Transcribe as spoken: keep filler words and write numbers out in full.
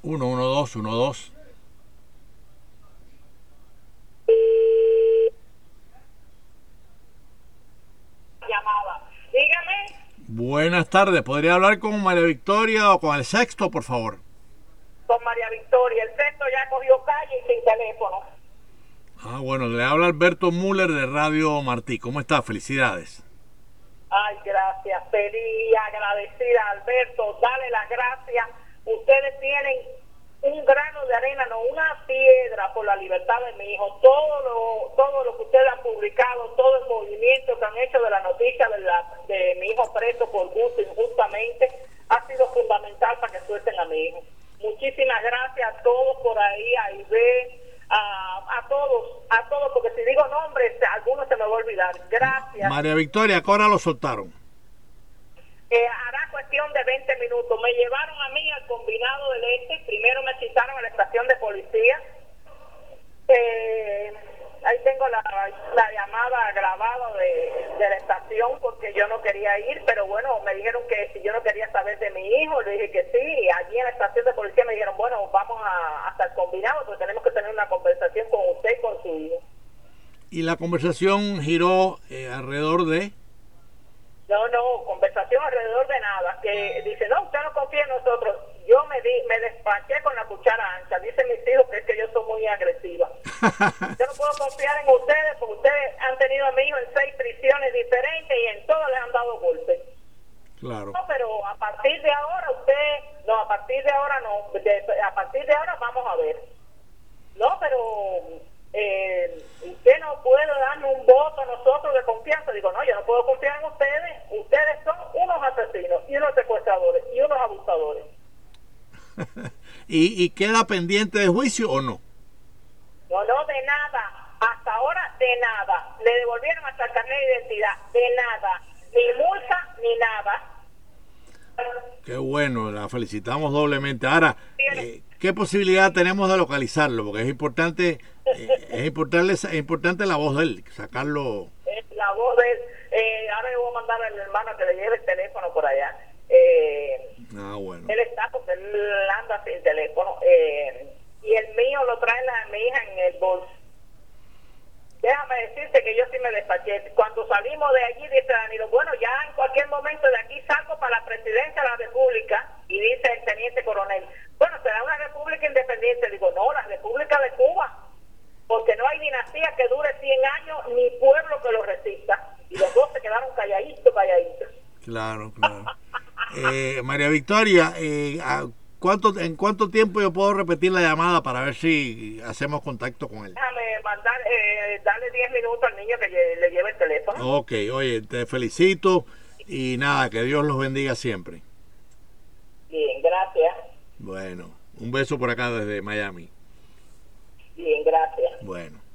uno uno dos uno dos. Llamada. Dígame. Buenas tardes. ¿Podría hablar con María Victoria o con el sexto, por favor? Con María Victoria. El sexto ya cogió calle y sin teléfono. Ah, bueno, le habla Alberto Müller de Radio Martí. ¿Cómo está? Felicidades. Ay, gracias. Feliz, agradecida, Alberto. Dale las gracias. Ustedes tienen un grano de arena, no una piedra por la libertad de mi hijo. Todo lo, todo lo que ustedes han publicado, todo el movimiento que han hecho de la noticia de, la, de mi hijo preso por gusto injustamente, ha sido fundamental para que suelten a mi hijo. Muchísimas gracias a todos por ahí, a Ibe, a, a todos, a todos, porque si digo nombres, algunos se me va a olvidar. Gracias. María Victoria, ¿qué hora lo soltaron? Eh, hará cuestión de veinte minutos. Me llevaron a mí al combinado del Este. Primero me citaron a la estación de policía. Eh, ahí tengo la, la llamada grabada de, de la estación porque yo no quería ir, pero bueno, me dijeron que si yo no quería saber de mi hijo, le dije que sí. Y allí en la estación de policía me dijeron, bueno, vamos a, hasta el combinado, porque tenemos que tener una conversación con usted y con su hijo. Y la conversación giró eh, alrededor de... No, no, conversación alrededor de nada. Que dice, no, usted no confía en nosotros. Yo me di, me despaché con la cuchara ancha. Dicen mis hijos que es que yo soy muy agresiva. Yo no puedo confiar en ustedes porque ustedes han tenido a mi hijo en seis prisiones diferentes y en todas les han dado golpes. Claro. No, pero a partir de ahora usted, no, a partir de ahora no, de, a partir de ahora vamos a ver. No, pero... Eh, usted no puede darme un voto a nosotros de confianza. Digo, no, yo no puedo confiar en ustedes. Ustedes son unos asesinos y unos secuestradores y unos abusadores. ¿Y, ¿Y queda pendiente de juicio o no? No, no, de nada. Hasta ahora, de nada. Le devolvieron hasta el carnet de identidad. De nada. Ni multa, ni nada. Qué bueno, la felicitamos doblemente. Ahora, eh, ¿qué posibilidad tenemos de localizarlo? Porque es importante, eh, es importante, es importante la voz de él, sacarlo. La voz de él. Eh, ahora le voy a mandar al hermano que le lleve el teléfono por allá. Eh, ah, bueno. Él está porque él anda sin teléfono. Eh, y el mío lo trae la mi hija en el bolso. Déjame decirte que yo sí me despaché. Cuando salimos de allí, dice Danilo, bueno, ya en cualquier momento de aquí salgo para la presidencia de la República, y dice el teniente coronel, bueno, será una república independiente. Digo, no, la República de Cuba, porque no hay dinastía que dure cien años, ni pueblo que lo resista. Y los dos se quedaron calladitos, calladitos. Claro, claro. eh, María Victoria, eh, ¿cuánto, ¿en cuánto tiempo yo puedo repetir la llamada para ver si hacemos contacto con él? Déjame mandar, eh, darle diez minutos al niño que le, le lleve el teléfono. Ok, oye, te felicito y nada, que Dios los bendiga siempre. Bien, gracias. Bueno, un beso por acá desde Miami. Bien, gracias. Bueno.